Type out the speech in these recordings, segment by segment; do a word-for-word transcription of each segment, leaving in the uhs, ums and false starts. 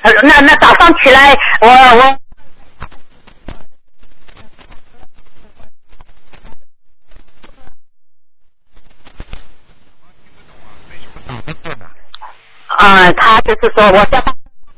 那那早上起来，我我。啊，他就是说，我叫他。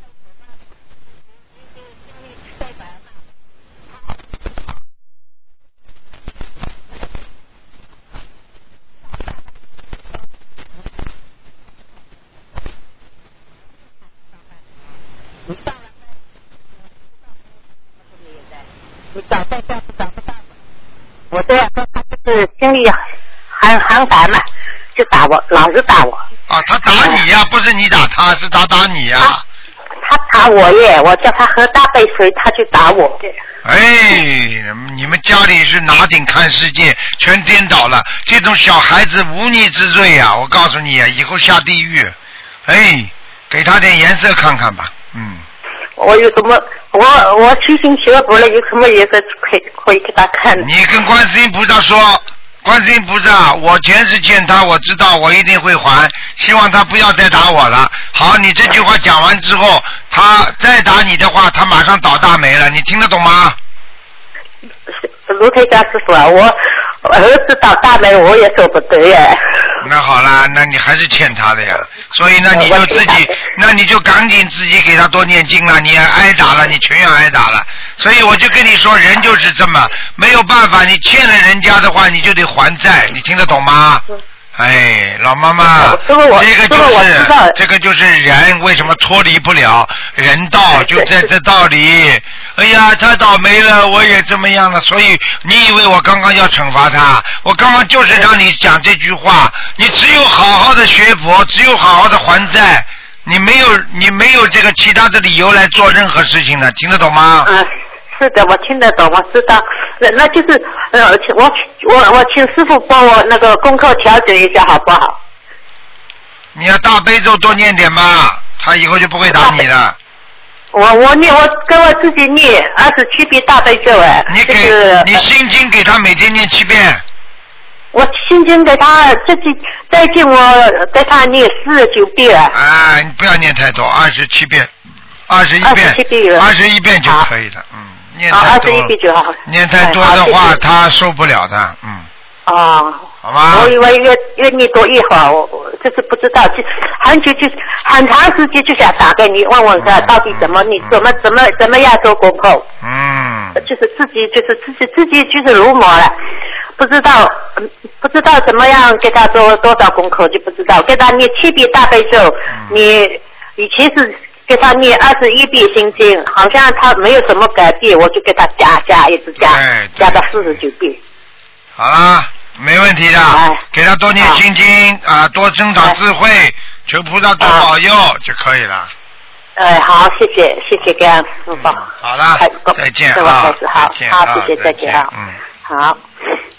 你找在家找不到我这样说，他就是心里很很烦嘛，就打我，老是打我。 啊，他打你呀、啊，不是你打他，是他打你呀、啊。 他打我耶，我叫他喝大杯水，他就打我。 哎，你们家里是拿顶看世界，全颠倒了。这种小孩子无逆之罪呀、啊！我告诉你啊，以后下地狱。哎，给他点颜色看看吧。嗯。 我有什么？我我虚心学佛了，有什么颜色可以可以给他看？ 你跟观世音菩萨说。观世音菩萨，我前世欠他，我知道我一定会还，希望他不要再打我了。好，你这句话讲完之后，他再打你的话，他马上倒大霉了，你听得懂吗？ 卢台家师傅啊，我儿子倒大霉，我也舍不得耶。 那好啦，那你还是欠他的呀，所以呢，你就自己，那你就赶紧自己给他多念经了，你挨打了，你全要挨打了。所以我就跟你说，人就是这么没有办法，你欠了人家的话，你就得还债，你听得懂吗？哎，老妈妈，这个就是这个就是人为什么脱离不了人道，就在这道理。哎呀，他倒霉了，我也这么样了，所以你以为我刚刚要惩罚他？我刚刚就是让你讲这句话，你只有好好的学佛，只有好好的还债，你没有你没有这个其他的理由来做任何事情的，听得懂吗？ 嗯，是的，我听得懂，我知道。那那就是呃，我我我请师傅帮我那个功课调整一下，好不好？ 你要大悲咒多念点吧，他以后就不会打你了。 我我念我跟我自己念二十七遍大悲咒哎。 你给、就是、你心经给他每天念七遍。 我心经给他自己再进我给他念四十九遍。 啊，你不要念太多，二十七遍，二十一遍，二十一遍就可以了，嗯。念太多，念太多的话，他受不了的，嗯。 哦。 好吧。 我以为越越念多越好，我我就是不知道，就很久就很长时间就想打给你问问看，到底怎么你怎么怎么怎么样做功课？ 嗯。 就是自己就是自己自己就是入魔了，不知道不知道怎么样给他做多少功课就不知道，给他念七遍大悲咒，嗯、你以前是。给他念二十一遍心经，好像他没有什么改变，我就给他加加，一直加，加到四十九遍。 好啦，没问题的，哎、给他多念心经啊，多增长智慧，哎、求菩萨多保佑、啊、就可以了。 哎，好，谢谢，谢谢各位师傅。 嗯、好了，再见啊， 好，好，谢谢， 再见啊，嗯，好。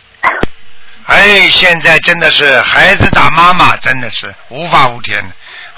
哎，现在真的是孩子打妈妈，真的是无法无天的。